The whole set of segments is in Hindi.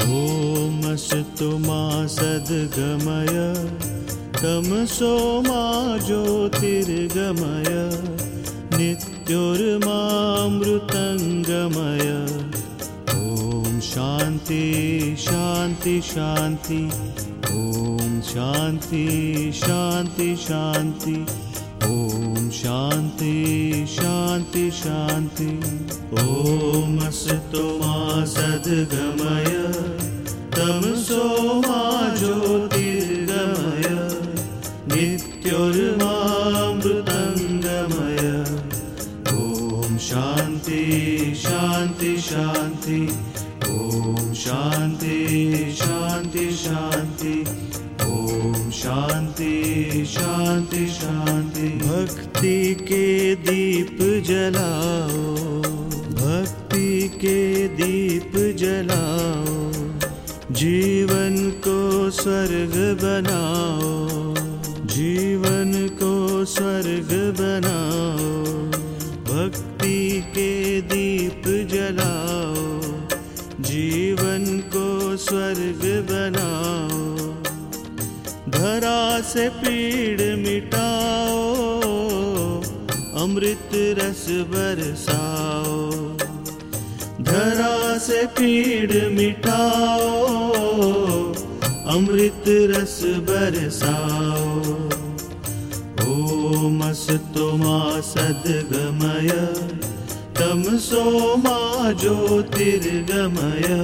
ओमस्तु मा सद्गमय तमसो मा ज्योतिर्गमय नित्योर्मामृतङ्गमय। ॐ शान्ति शान्ति शान्ति, ॐ शान्ति शान्ति शान्ति, ॐ शान्ति शान्ति शान्ति। ओमस्तु मा सद्गमय तमसो मा ज्योतिर्गमय नित्योर्मामृतङ्गमय। ॐ शान्ति शान्ति शान्ति, ॐ शान्ति शान्ति शान्ति, ॐ शान्ति शान्ति शान्ति। भक्ति के दीप जलाओ, भक्ति के दीप जलाओ, जीवन को स्वर्ग बनाओ, जीवन को स्वर्ग बनाओ। भक्ति के दीप जलाओ, जीवन को स्वर्ग बनाओ। धरा से पीड़ मिटाओ, अमृत रस बरसाओ। धरा से पीड़ मिटाओ, अमृत रस बरसाओ। ओमस्तु मा सद्गमय तमसो मा ज्योतिर्गमय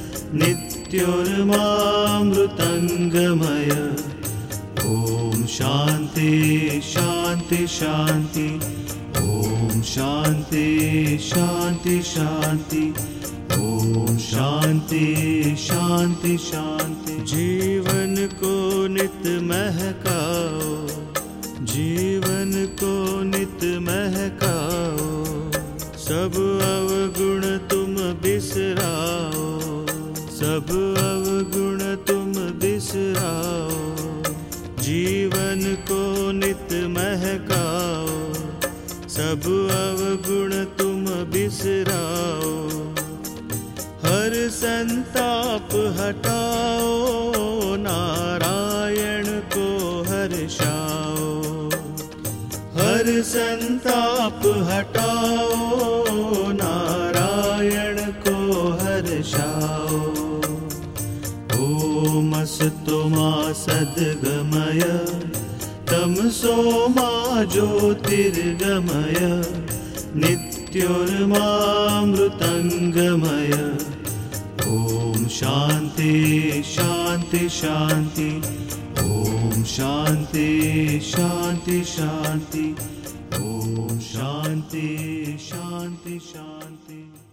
नित्योर्मामृतङ्गमय। ॐ शान्ति शान्ति शान्ति, ॐ शान्ति शान्ति शान्ति, ॐ शान्ति शान्ति शान्ति। जीवन को नित महकाओ, जीवन को नित महकाओ। सब अवगुण तुम बिसराओ, सब अवगुण तुम बिसराओ। जीवन को नित महकाओ, सब अवगुण तुम बिसराओ। हर संताप हटाओ, नारायण को हर्षाओ। हर संताप हटाओ, नारायण को हर्षाओ। ओमस्तु मा सद्गमय तमसो मा ज्योतिर्गमय नित्योर्मामृतङ्गमय। ॐ शान्ति शान्ति शान्ति, ॐ शान्ति शान्ति शान्ति, ॐ शान्ति शान्ति शान्ति।